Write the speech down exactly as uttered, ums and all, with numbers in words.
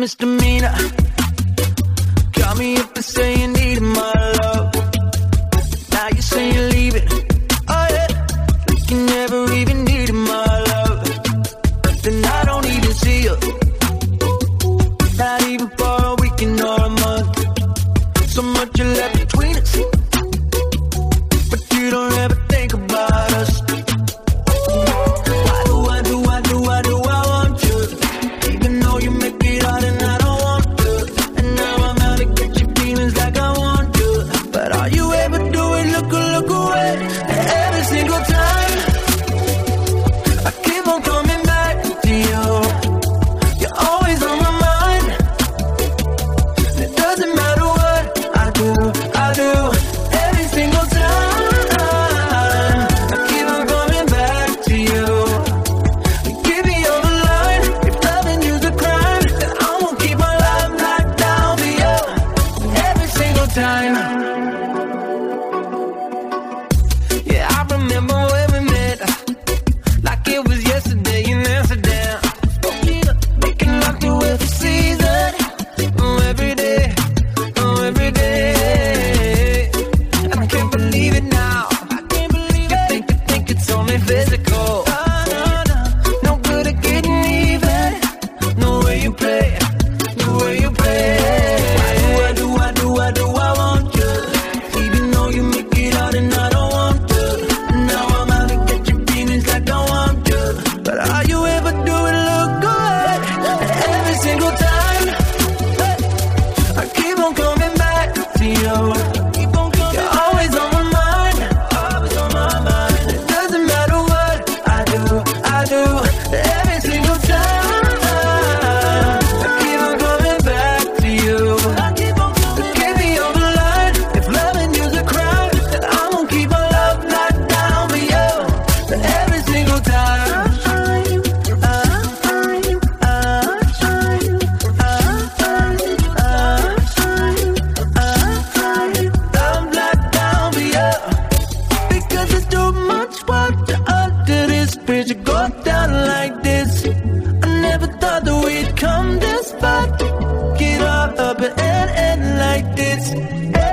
misdemeanor. Call me up and say you need my love. Now you say you're leaving. Oh yeah, like you never even needed my love. Then I don't even see you, not even for a weekend or a month. So much you left between us, but you don't ever think about us. Why do I do I do I do I want you, even though you make it hard and I don't want to. And now I'm out to get your feelings like I want to. But all you ever do is look, look away. And every single time I keep on coming back to you. You're always on my mind. It doesn't matter what I do, I do. Every single time I keep on coming back to you. You give me on the line. If loving you's a crime, then I won't keep my life locked down for you. Every single time. Yeah, I remember when we met, like it was yesterday in Amsterdam. Making love to every season, oh every day, oh every day. And I can't believe it now. I can't believe you it. Think you think it's only physical. Oh, no, no, no good at getting even. No way you play, no way you play. Why do I do I do I do I want you, even though you make it hard and I don't want to. Now I'm out to get your feelings like I want to. But all you ever do is look good. And every single time I keep on coming back to you. You're always on my mind, always on my mind. It doesn't matter what I do, I do. Every single time I keep on coming back to you. Get me on the line. If loving you's a crime, then I won't keep my love locked down for you. But every single time I'm locked down for you. Because it's too much water under this bridge to go down like this. I never thought that we'd come this far. Get all up and end, end like this.